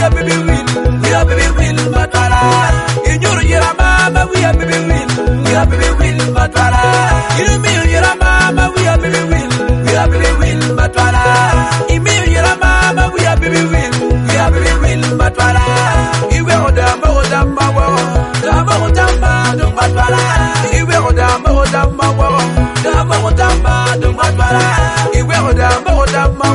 are baby will, matwala. Inyuru yera mama, we are baby will, matwala. Irumi yera mama, we are baby will, matwala. Imi yera mama, we are baby will, matwala. Iwe odamba wo, damba do matwala. Iwe odamba wo, damba do matwala. Iwe odamba wo, damba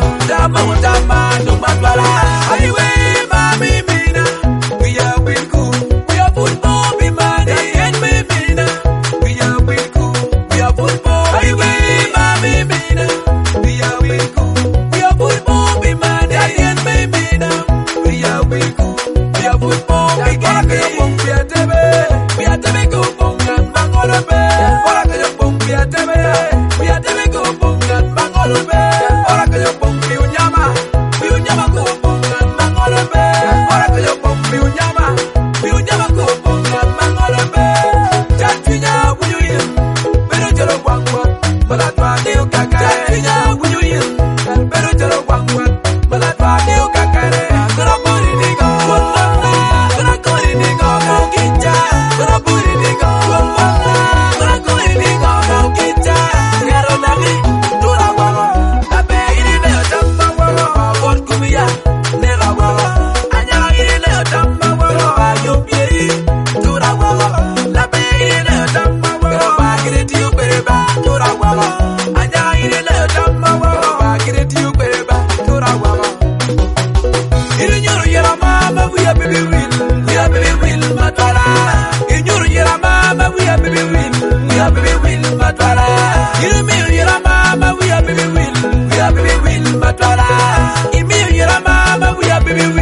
do matwala. Iwe mami mina, we are will cool. We are football, be money and me mina. We are will cool. We are football. Iwe mami mina, we are will cool. We are football, be money and me mina. We are will cool. We are football, be money. We are tebe go pongan mangolobe. Ora que yo pon we are tebe go pongan mangolobe. Ora que yo pon mi unyama go pongan mangolobe. Ora que yo pon mi unyama go pongan mangolobe. Tatinya buyuyin, pero jero wangwa, malatwa niu kakare. Tatinya buyuyin, pero jero wangwa, malatwa niu kakare. Kura buri nigo, kura kuri nigo, mokita. Kura buri nigo, kura kuri nigo, mokita. Kero nagi, dura wago, abe iri leo tamba wago, bon kumia, nera wago. Anya iri leo tamba wago, ayubi, dura wago. Labe iri leo tamba wago, bagire tiu bereba, dura wago. Anya iri leo tamba wago, bagire tiu bereba, dura wago. Inyuru yera mama, we are baby will, matwala. Inyuru yera mama, we are baby will, matwala. Irumi yera mama, we are baby will, matwala. Imi yera mama, we are baby will.